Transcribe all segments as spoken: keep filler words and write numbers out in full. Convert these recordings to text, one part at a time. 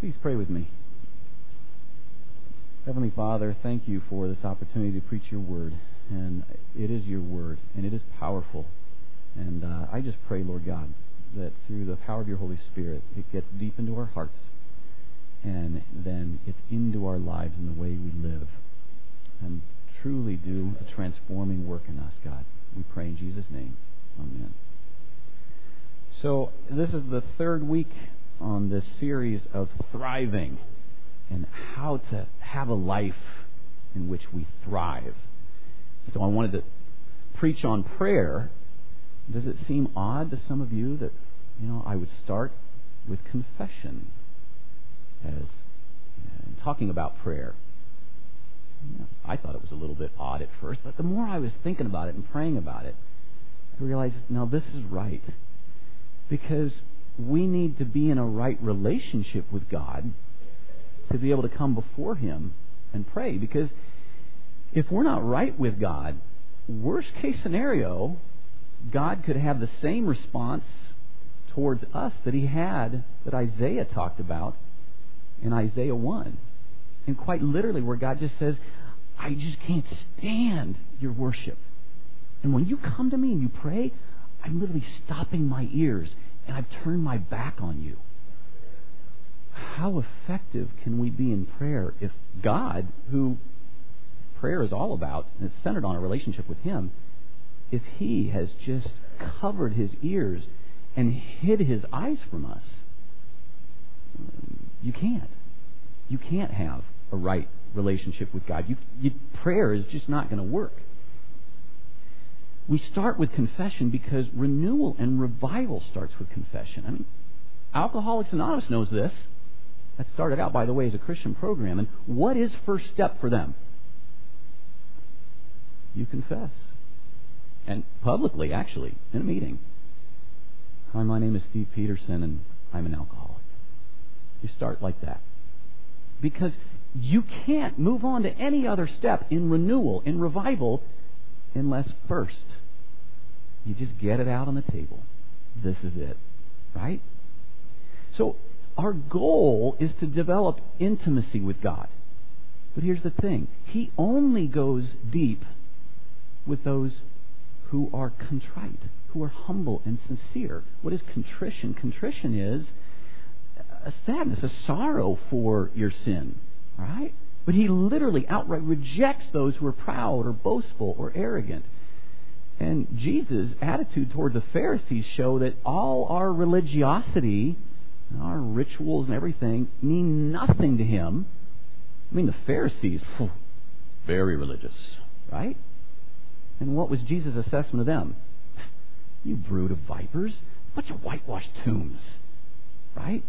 Please pray with me. Heavenly Father, thank you for this opportunity to preach your word. And it is your word, and it is powerful. And uh, I just pray, Lord God, that through the power of your Holy Spirit, it gets deep into our hearts, and then it's into our lives and the way we live, and truly do a transforming work in us, God. We pray in Jesus' name. Amen. So this is the third week on this series of thriving and how to have a life in which we thrive. So I wanted to preach on prayer. Does it seem odd to some of you that, you know, I would start with confession as uh, talking about prayer? You know, I thought it was a little bit odd at first, but the more I was thinking about it and praying about it, I realized, now this is right. Because we need to be in a right relationship with God to be able to come before Him and pray. Because if we're not right with God, worst case scenario, God could have the same response towards us that He had, that Isaiah talked about in Isaiah one. And quite literally where God just says, I just can't stand your worship. And when you come to me and you pray, I'm literally stopping my ears and I've turned my back on you. How effective can we be in prayer if God, who prayer is all about, and it's centered on a relationship with Him, if He has just covered His ears and hid His eyes from us? You can't. You can't have a right relationship with God. You, you, prayer is just not going to work. We start with confession because renewal and revival starts with confession. I mean, Alcoholics Anonymous knows this. That started out, by the way, as a Christian program. And what is first step for them? You confess. And publicly, actually, in a meeting. Hi, my name is Steve Peterson, and I'm an alcoholic. You start like that. Because you can't move on to any other step in renewal, in revival, unless first you just get it out on the table. This is it. Right? So our goal is to develop intimacy with God. But here's the thing. He only goes deep with those who are contrite, who are humble and sincere. What is contrition? Contrition is a sadness, a sorrow for your sin. Right? But He literally outright rejects those who are proud or boastful or arrogant. And Jesus' attitude toward the Pharisees show that all our religiosity, our rituals and everything mean nothing to Him. I mean, the Pharisees, phew, very religious, right? And what was Jesus' assessment of them? You brood of vipers, bunch of whitewashed tombs, right?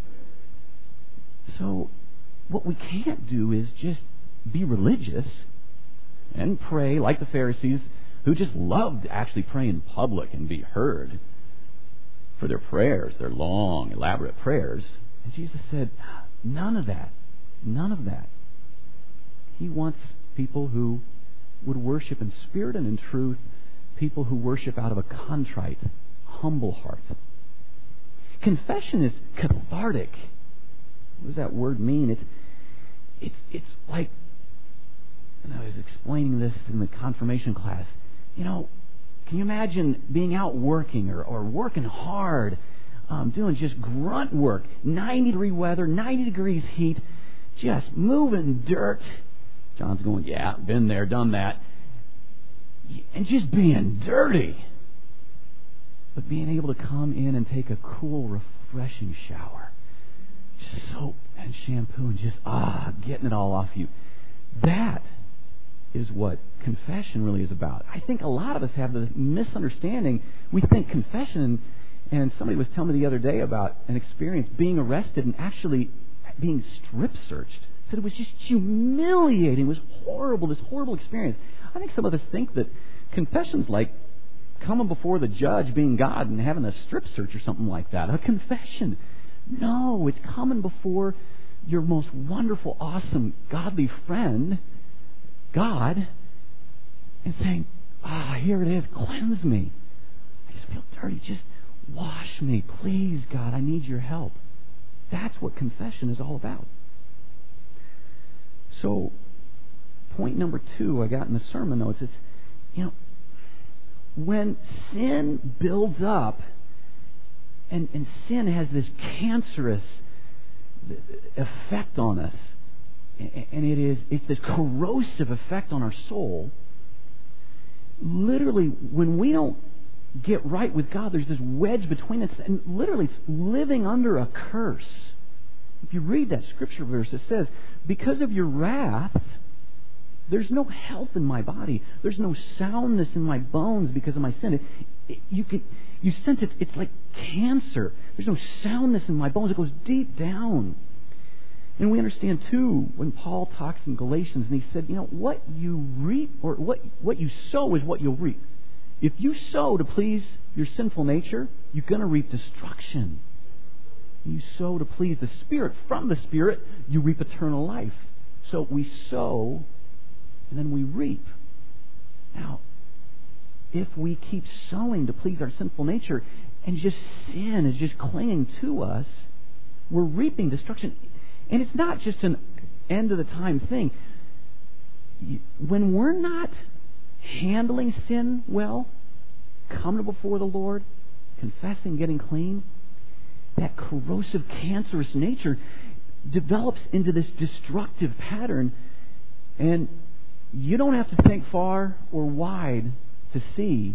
So what we can't do is just be religious and pray like the Pharisees, who just loved to actually pray in public and be heard for their prayers, their long, elaborate prayers. And Jesus said, none of that. None of that. He wants people who would worship in spirit and in truth, people who worship out of a contrite, humble heart. Confession is cathartic. What does that word mean? It's it's it's like, and I was explaining this in the confirmation class. You know, can you imagine being out working or, or working hard, um, doing just grunt work, ninety degree weather, ninety degrees heat, just moving dirt. John's going, yeah, been there, done that. And just being dirty. But being able to come in and take a cool, refreshing shower. Just soap and shampoo and just, ah, getting it all off you. That is what confession really is about. I think a lot of us have the misunderstanding. We think confession, and somebody was telling me the other day about an experience being arrested and actually being strip searched. Said it was just humiliating. It was horrible, this horrible experience. I think some of us think that confession's like coming before the judge, being God, and having a strip search or something like that. A confession. No, it's coming before your most wonderful, awesome, godly friend, God, and saying, ah, here it is, cleanse me. I just feel dirty. Just wash me. Please, God, I need your help. That's what confession is all about. So, point number two I got in the sermon notes is, you know, when sin builds up, and, and sin has this cancerous effect on us, and it is it's this corrosive effect on our soul. Literally, when we don't get right with God, there's this wedge between us, and literally it's living under a curse. If you read that scripture verse, it says, because of your wrath, there's no health in my body. There's no soundness in my bones because of my sin. It, it, you can, you sense it. It's like cancer. There's no soundness in my bones. It goes deep down. And we understand too when Paul talks in Galatians, and he said, you know, what you reap or what what you sow is what you'll reap. If you sow to please your sinful nature, you're going to reap destruction. You sow to please the Spirit. From the Spirit, you reap eternal life. So we sow, and then we reap. Now, if we keep sowing to please our sinful nature, and just sin is just clinging to us, we're reaping destruction. And it's not just an end-of-the-time thing. When we're not handling sin well, coming before the Lord, confessing, getting clean, that corrosive, cancerous nature develops into this destructive pattern, and you don't have to think far or wide to see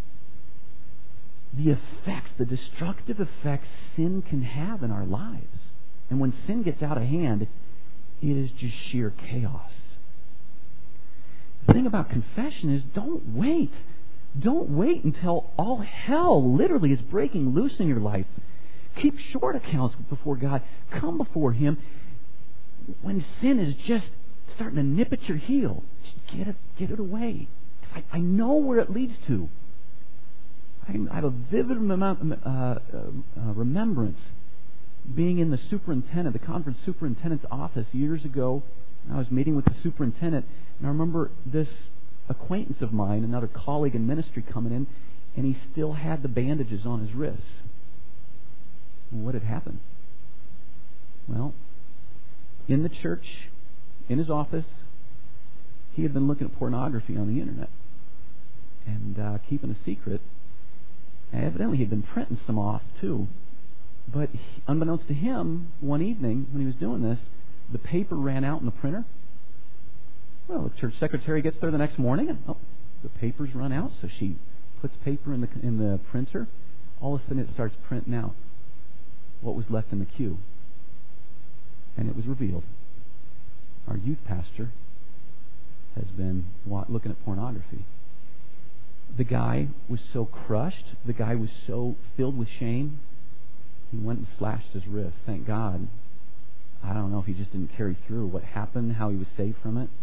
the effects, the destructive effects sin can have in our lives. And when sin gets out of hand, it is just sheer chaos. The thing about confession is don't wait. Don't wait until all hell literally is breaking loose in your life. Keep short accounts before God. Come before Him when sin is just starting to nip at your heel. Just get it, get it away. I, I know where it leads to. I, I have a vivid mem- uh, uh, remembrance being in the superintendent, the conference superintendent's office years ago. I was meeting with the superintendent, and I remember this acquaintance of mine, another colleague in ministry, coming in, and he still had the bandages on his wrists. What had happened? Well, in the church, in his office, he had been looking at pornography on the internet and uh, keeping a secret. And evidently, he had been printing some off too. But he, unbeknownst to him, one evening when he was doing this, the paper ran out in the printer. Well, the church secretary gets there the next morning, and oh, the paper's run out. So she puts paper in the in the printer. All of a sudden, it starts printing out what was left in the queue, and it was revealed. Our youth pastor has been looking at pornography. The guy was so crushed. The guy was so filled with shame. He went and slashed his wrist. Thank God. I don't know if he just didn't carry through what happened, how he was saved from it.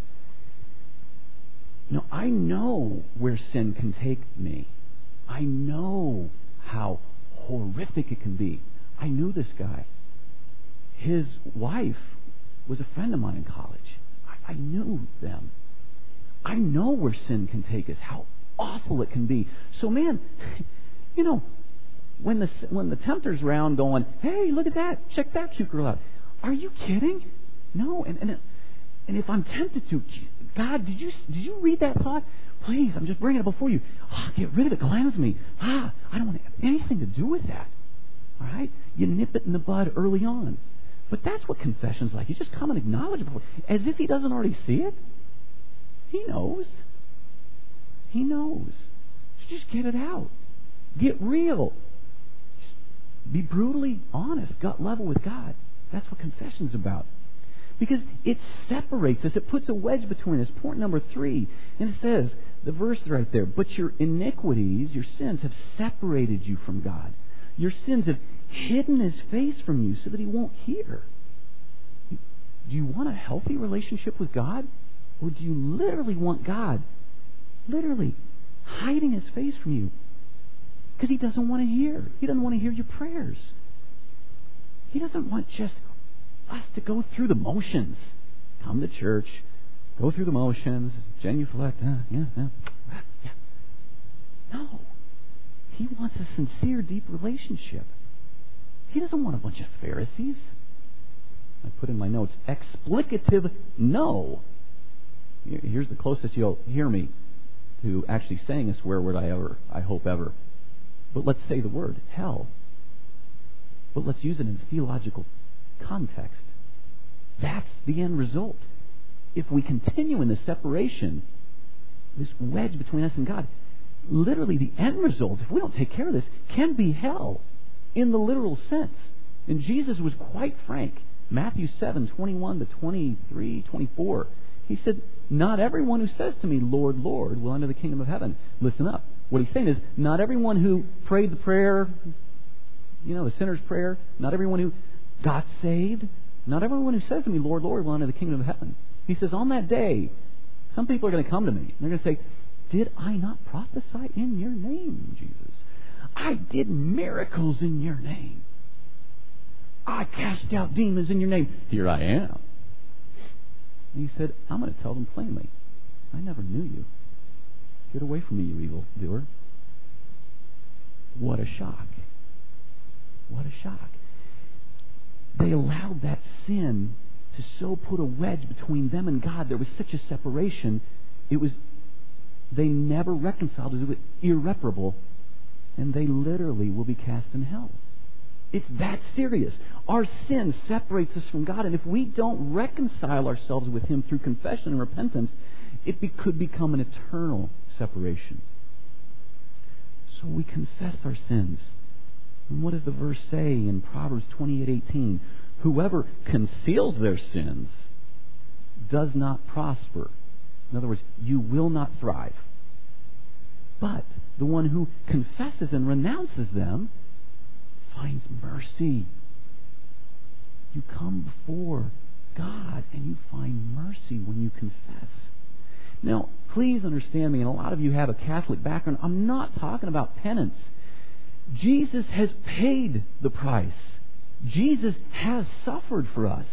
No, I know where sin can take me. I know how horrific it can be. I knew this guy. His wife was a friend of mine in college. I, I knew them. I know where sin can take us, how awful it can be. So, man, you know, when the when the tempter's round going, hey, look at that, check that cute girl out. Are you kidding? No, and and and if I'm tempted to, God, did you did you read that thought? Please, I'm just bringing it before you. Oh, get rid of it, cleanse me. Ah, I don't want to have anything to do with that. All right, you nip it in the bud early on. But that's what confession's like. You just come and acknowledge it before, as if He doesn't already see it. He knows. He knows. So just get it out. Get real. Just be brutally honest, gut level with God. That's what confession's about. Because it separates us. It puts a wedge between us. Point number three. And it says, the verse right there, but your iniquities, your sins, have separated you from God. Your sins have hidden His face from you so that He won't hear. Do you want a healthy relationship with God? Or do you literally want God, literally, hiding His face from you? Because He doesn't want to hear. He doesn't want to hear your prayers. He doesn't want just us to go through the motions. Come to church, go through the motions, genuflect, uh, yeah, yeah, yeah. No. He wants a sincere, deep relationship. He doesn't want a bunch of Pharisees. put in my notes, explicative no. Here's the closest you'll hear me to actually saying a swear word I ever, I hope ever. But let's say the word, hell. But let's use it in theological context. That's the end result. If we continue in this separation, this wedge between us and God, literally the end result, if we don't take care of this, can be hell in the literal sense. And Jesus was quite frank. Matthew seven, twenty-one to twenty-three, twenty-four. He said, not everyone who says to me, Lord, Lord, will enter the kingdom of heaven. Listen up. What he's saying is, not everyone who prayed the prayer, you know, the sinner's prayer, not everyone who got saved, not everyone who says to me, Lord, Lord, will enter the kingdom of heaven. He says, on that day, some people are going to come to me. And they're going to say, did I not prophesy in your name, Jesus? I did miracles in your name. I cast out demons in your name. Here I am. And he said, I'm going to tell them plainly, I never knew you. Get away from me, you evil doer. What a shock. What a shock. They allowed that sin to so put a wedge between them and God. There was such a separation. It was, they never reconciled. It was irreparable. And they literally will be cast in hell. It's that serious. Our sin separates us from God. And if we don't reconcile ourselves with Him through confession and repentance, it be, could become an eternal separation. So we confess our sins. And what does the verse say in Proverbs twenty-eight eighteen? Whoever conceals their sins does not prosper. In other words, you will not thrive. But the one who confesses and renounces them finds mercy. You come before God and you find mercy when you confess. Now, please understand me, and a lot of you have a Catholic background. I'm not talking about penance. Jesus has paid the price. Jesus has suffered for us.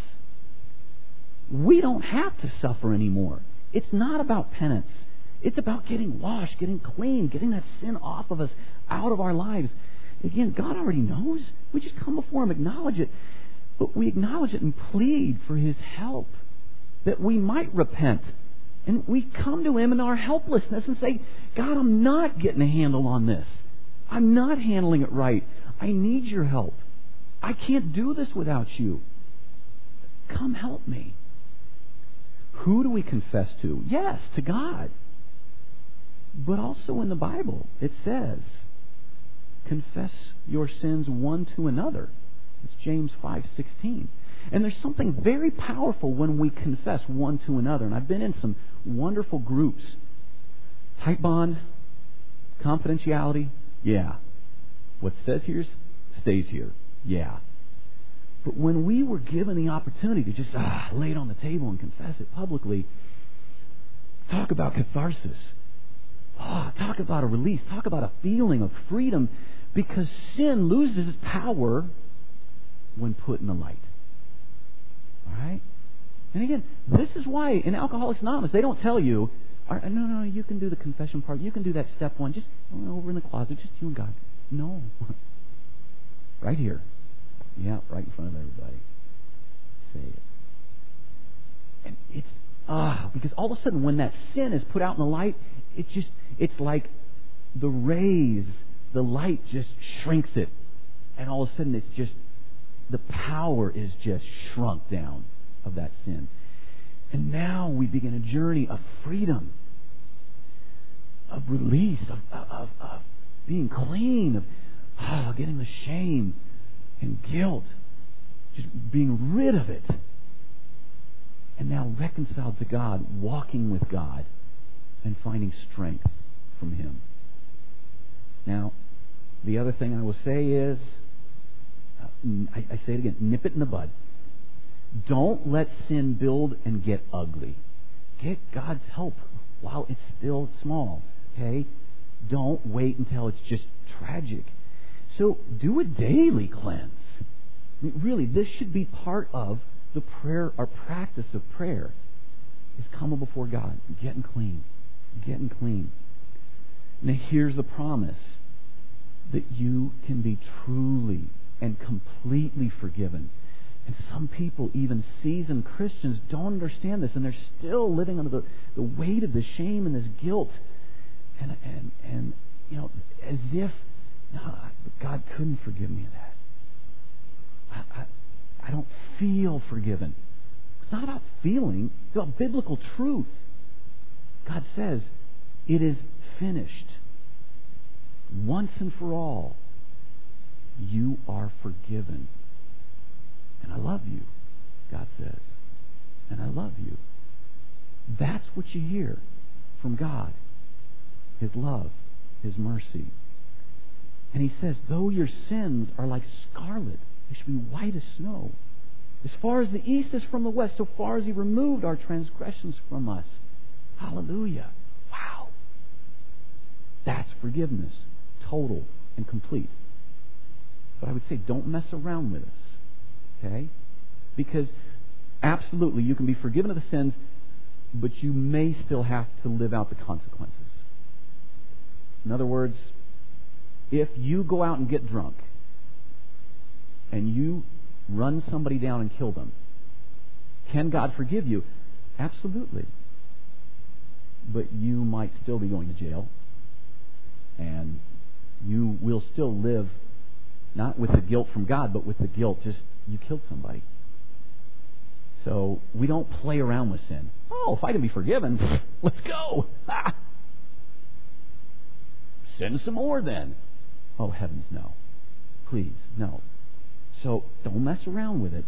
We don't have to suffer anymore. It's not about penance. It's about getting washed, getting clean, getting that sin off of us, out of our lives. Again, God already knows. We just come before Him, acknowledge it. But we acknowledge it and plead for His help, that we might repent. And we come to Him in our helplessness and say, God, I'm not getting a handle on this. I'm not handling it right. I need your help. I can't do this without you. Come help me. Who do we confess to? Yes, to God. But also in the Bible, it says, confess your sins one to another. It's James five sixteen. And there's something very powerful when we confess one to another. And I've been in some wonderful groups. Tight bond, confidentiality, yeah. What says here stays here, yeah. But when we were given the opportunity to just ah, lay it on the table and confess it publicly, talk about catharsis. Oh, talk about a release. Talk about a feeling of freedom, because sin loses its power when put in the light. All right? And again, this is why in Alcoholics Anonymous they don't tell you, no, no, you can do the confession part. You can do that step one. Just over in the closet, just you and God. No. Right here. Yeah, right in front of everybody. Say it. And it's, ah, because all of a sudden when that sin is put out in the light, it just, it's like the rays, the light just shrinks it. And all of a sudden it's just, the power is just shrunk down of that sin. And now we begin a journey of freedom, of release, of, of, of being clean, of oh, getting the shame and guilt, just being rid of it. And now reconciled to God, walking with God, and finding strength from Him. Now, the other thing I will say is, I, I say it again, nip it in the bud. Don't let sin build and get ugly. Get God's help while it's still small. Okay? Don't wait until it's just tragic. So do a daily cleanse. I mean, really, this should be part of the prayer, our practice of prayer, is coming before God, getting clean, getting clean. Now here's the promise, that you can be truly and completely forgiven. And some people, even seasoned Christians, don't understand this, and they're still living under the, the weight of the shame and this guilt. And, and, and you know, as if, no, God couldn't forgive me of that. I, I, I don't feel forgiven. It's not about feeling. It's about biblical truth. God says, it is finished. Once and for all, you are forgiven. And I love you, God says. And I love you. That's what you hear from God. His love, His mercy. And He says, though your sins are like scarlet, they should be white as snow. As far as the east is from the west, so far as He removed our transgressions from us. Hallelujah. Wow. That's forgiveness. Total and complete. But I would say don't mess around with us. Okay? Because absolutely you can be forgiven of the sins, but you may still have to live out the consequences. In other words, if you go out and get drunk and you run somebody down and kill them, can God forgive you? Absolutely. But you might still be going to jail, and you will still live not with the guilt from God, but with the guilt just you killed somebody. So we don't play around with sin. Oh, if I can be forgiven, let's go. Ah. Sin some more then. Oh, heavens, no. Please, no. So don't mess around with it.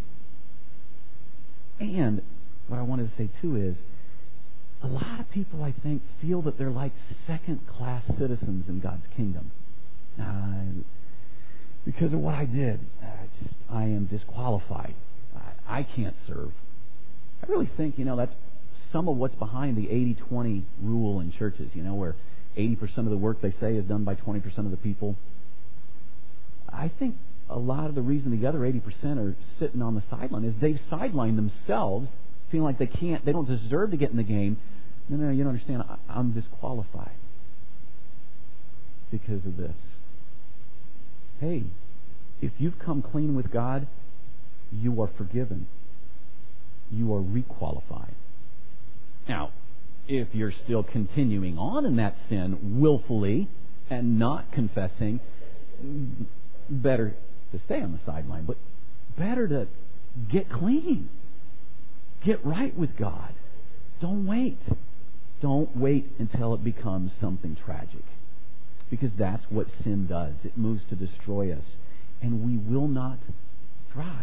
And what I wanted to say too is, a lot of people, I think, feel that they're like second-class citizens in God's kingdom. Uh, because of what I did, I just I am disqualified. I, I can't serve. I really think, you know, that's some of what's behind the eighty twenty rule in churches, you know, where eighty percent of the work they say is done by twenty percent of the people. I think a lot of the reason the other eighty percent are sitting on the sideline is they've sidelined themselves, feeling like they can't, they don't deserve to get in the game. No, no, you don't understand. I, I'm disqualified because of this. Hey, if you've come clean with God, you are forgiven. You are requalified. Now, if you're still continuing on in that sin willfully and not confessing, better to stay on the sideline, but better to get clean. Get right with God. Don't wait. Don't wait until it becomes something tragic. Because that's what sin does. It moves to destroy us. And we will not thrive.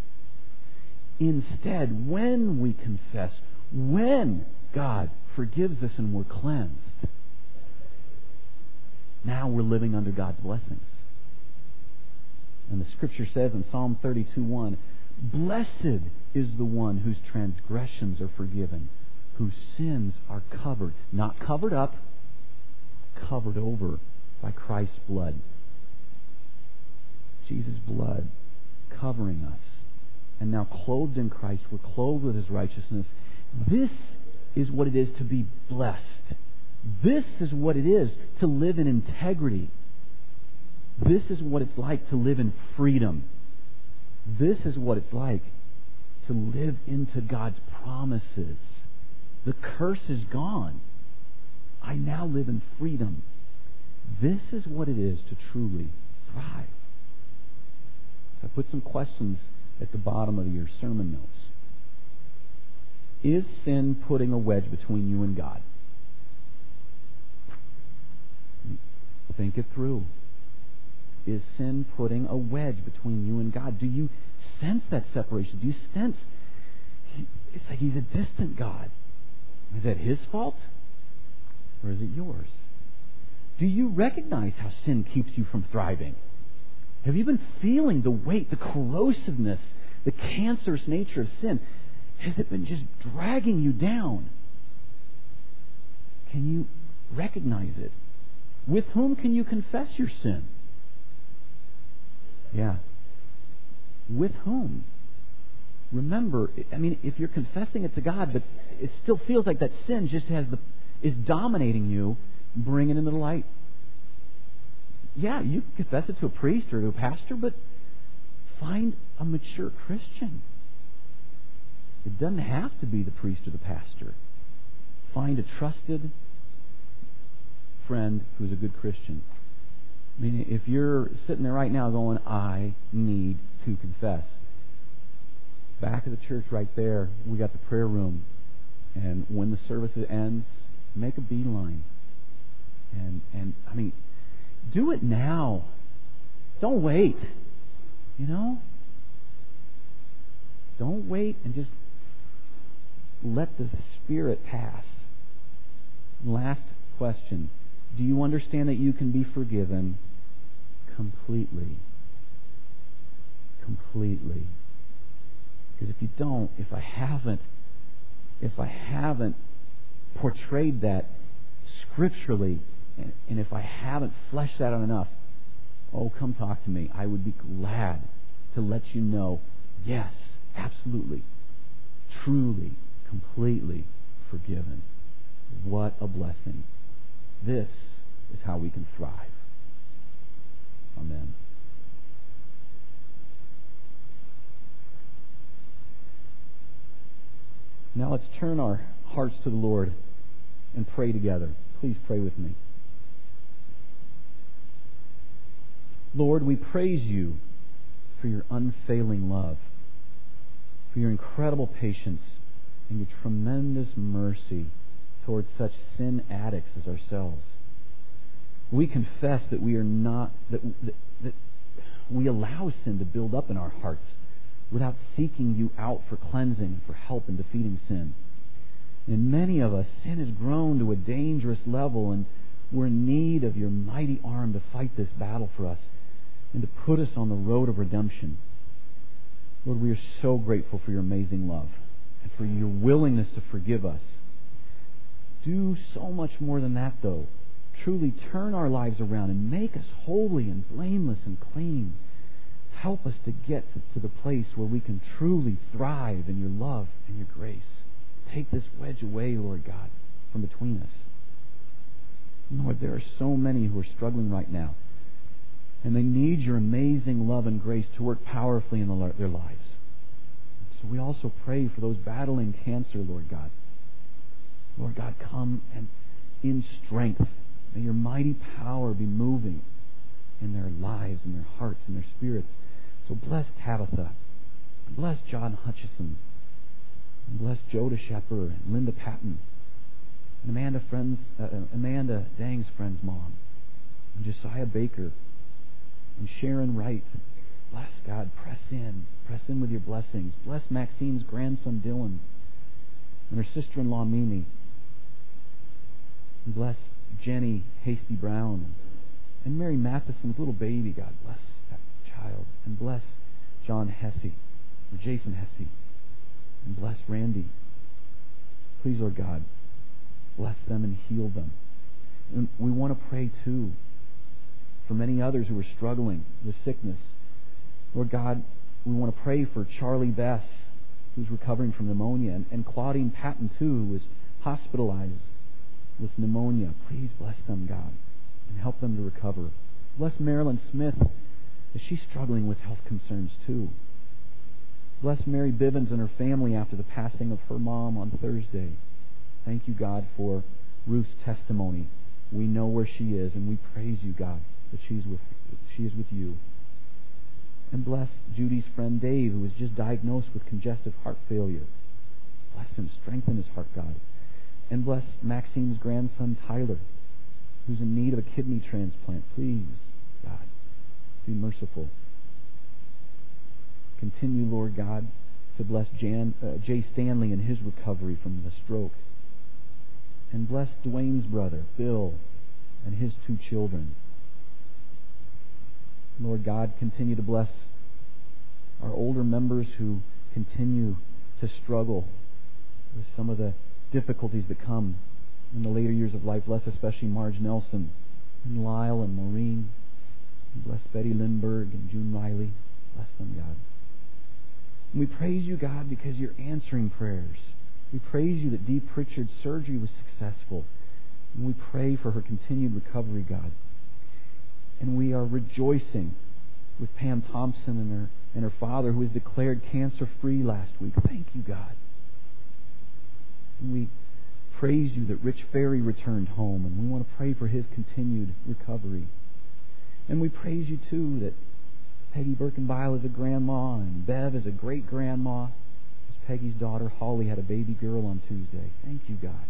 Instead, when we confess, when God forgives us and we're cleansed, now we're living under God's blessings. And the Scripture says in Psalm thirty-two one, blessed is the one whose transgressions are forgiven, whose sins are covered. Not covered up, covered over by Christ's blood. Jesus' blood covering us. And now clothed in Christ, we're clothed with His righteousness. This is what it is to be blessed. This is what it is to live in integrity. This is what it's like to live in freedom. This is what it's like to live into God's promises. The curse is gone. I now live in freedom. This is what it is to truly thrive. So I put some questions at the bottom of your sermon notes. Is sin putting a wedge between you and God? Think it through. Is sin putting a wedge between you and God? Do you sense that separation? Do you sense he, it's like He's a distant God? Is that His fault? Or is it yours? Do you recognize how sin keeps you from thriving? Have you been feeling the weight, the corrosiveness, the cancerous nature of sin? Has it been just dragging you down? Can you recognize it? With whom can you confess your sin? Yeah. With whom? Remember, I mean, if you're confessing it to God, but it still feels like that sin just has the is dominating you, bring it into the light. Yeah, you confess it to a priest or to a pastor, but find a mature Christian. It doesn't have to be the priest or the pastor. Find a trusted friend who's a good Christian. I mean, if you're sitting there right now going, I need to confess. Back of the church right there, we got the prayer room. And when the service ends, make a beeline. And, and I mean, do it now. Don't wait. You know? Don't wait and just let the Spirit pass. Last question. Do you understand that you can be forgiven completely? Completely. Because if you don't, if I haven't, if I haven't portrayed that scripturally, and, and if I haven't fleshed that out enough, oh, come talk to me. I would be glad to let you know, yes, absolutely, truly, completely forgiven. What a blessing. This is how we can thrive. Amen. Now let's turn our hearts to the Lord and pray together. Please pray with me. Lord, we praise you for your unfailing love, for your incredible patience, and your tremendous mercy towards such sin addicts as ourselves. We confess that we are not, that, that, that we allow sin to build up in our hearts without seeking you out for cleansing, for help in defeating sin. In many of us, sin has grown to a dangerous level, and we're in need of your mighty arm to fight this battle for us and to put us on the road of redemption. Lord, we are so grateful for your amazing love and for your willingness to forgive us. Do so much more than that, though. Truly turn our lives around and make us holy and blameless and clean. Help us to get to, to the place where we can truly thrive in your love and your grace. Take this wedge away, Lord God, from between us. Lord, there are so many who are struggling right now, and they need your amazing love and grace to work powerfully in the, their lives. So we also pray for those battling cancer, Lord God. Lord God, come and in strength, may your mighty power be moving in their lives, in their hearts, in their spirits. So bless Tabitha, bless John Hutchison, and bless Joda Shepard and Linda Patton, and Amanda friends, uh, Amanda Dang's friend's mom, and Josiah Baker, and Sharon Wright. Bless God, press in, press in with your blessings. Bless Maxine's grandson Dylan, and her sister-in-law Mimi. And bless Jenny Hasty Brown and Mary Matheson's little baby. God bless that child. And bless John Hesse, or Jason Hesse. And bless Randy. Please, Lord God, bless them and heal them. And we want to pray, too, for many others who are struggling with sickness. Lord God, we want to pray for Charlie Bess, who's recovering from pneumonia, and, and Claudine Patton, too, who was hospitalized with pneumonia. Please bless them, God, and help them to recover. Bless Marilyn Smith as she's struggling with health concerns too. Bless Mary Bivens and her family after the passing of her mom on Thursday. Thank you, God, for Ruth's testimony. We know where she is, and we praise you, God, that she's with she is with you. And bless Judy's friend Dave, who was just diagnosed with congestive heart failure. Bless him, strengthen his heart, God. And bless Maxine's grandson Tyler, who's in need of a kidney transplant. Please, God, be merciful. Continue, Lord God, to bless Jan, uh, Jay Stanley in his recovery from the stroke. And bless Dwayne's brother, Bill, and his two children. Lord God, continue to bless our older members who continue to struggle with some of the difficulties that come in the later years of life. Bless especially Marge Nelson, and Lyle and Maureen. And bless Betty Lindbergh and June Riley. Bless them, God. And we praise you, God, because you're answering prayers. We praise you that Dee Pritchard's surgery was successful. And we pray for her continued recovery, God. And we are rejoicing with Pam Thompson and her and her father who was declared cancer-free last week. Thank you, God. And we praise you that Rich Ferry returned home, and we want to pray for his continued recovery. And we praise you, too, that Peggy Birkenbile is a grandma, and Bev is a great-grandma. As Peggy's daughter, Holly, had a baby girl on Tuesday. Thank you, God.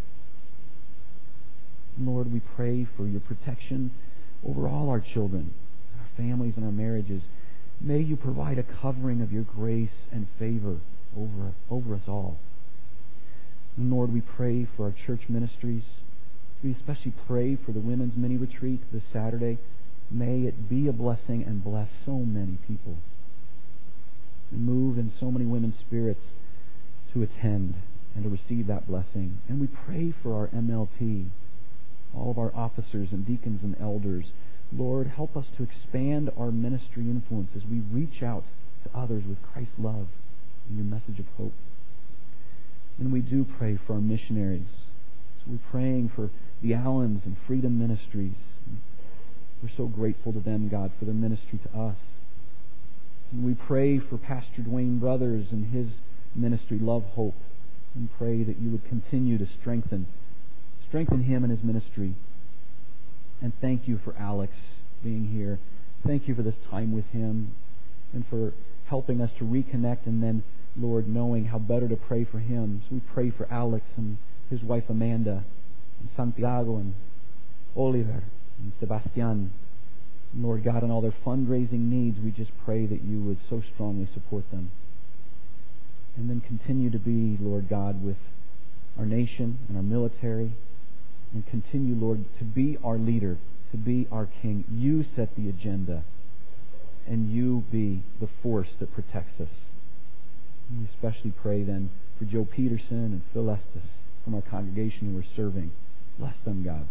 And Lord, we pray for your protection over all our children, our families, and our marriages. May you provide a covering of your grace and favor over, over us all. And Lord, we pray for our church ministries. We especially pray for the women's mini retreat this Saturday. May it be a blessing and bless so many people. And move in so many women's spirits to attend and to receive that blessing. And we pray for our M L T, all of our officers and deacons and elders. Lord, help us to expand our ministry influence as we reach out to others with Christ's love and your message of hope. And we do pray for our missionaries. So we're praying for the Allens and Freedom Ministries. We're so grateful to them, God, for their ministry to us. And we pray for Pastor Dwayne Brothers and his ministry, Love Hope, and pray that you would continue to strengthen, strengthen him and his ministry. And thank you for Alex being here. Thank you for this time with him and for helping us to reconnect, and then, Lord, knowing how better to pray for him. So we pray for Alex and his wife Amanda and Santiago and Oliver and Sebastian. Lord God, and all their fundraising needs, we just pray that you would so strongly support them. And then continue to be, Lord God, with our nation and our military. And continue, Lord, to be our leader, to be our king. You set the agenda, and you be the force that protects us. And we especially pray then for Joe Peterson and Phil Estes from our congregation who are serving. Bless them, God.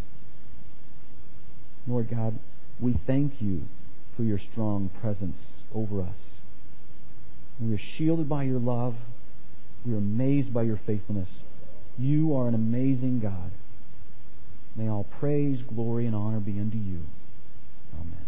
Lord God, we thank you for your strong presence over us. And we are shielded by your love. We are amazed by your faithfulness. You are an amazing God. May all praise, glory, and honor be unto you. Amen.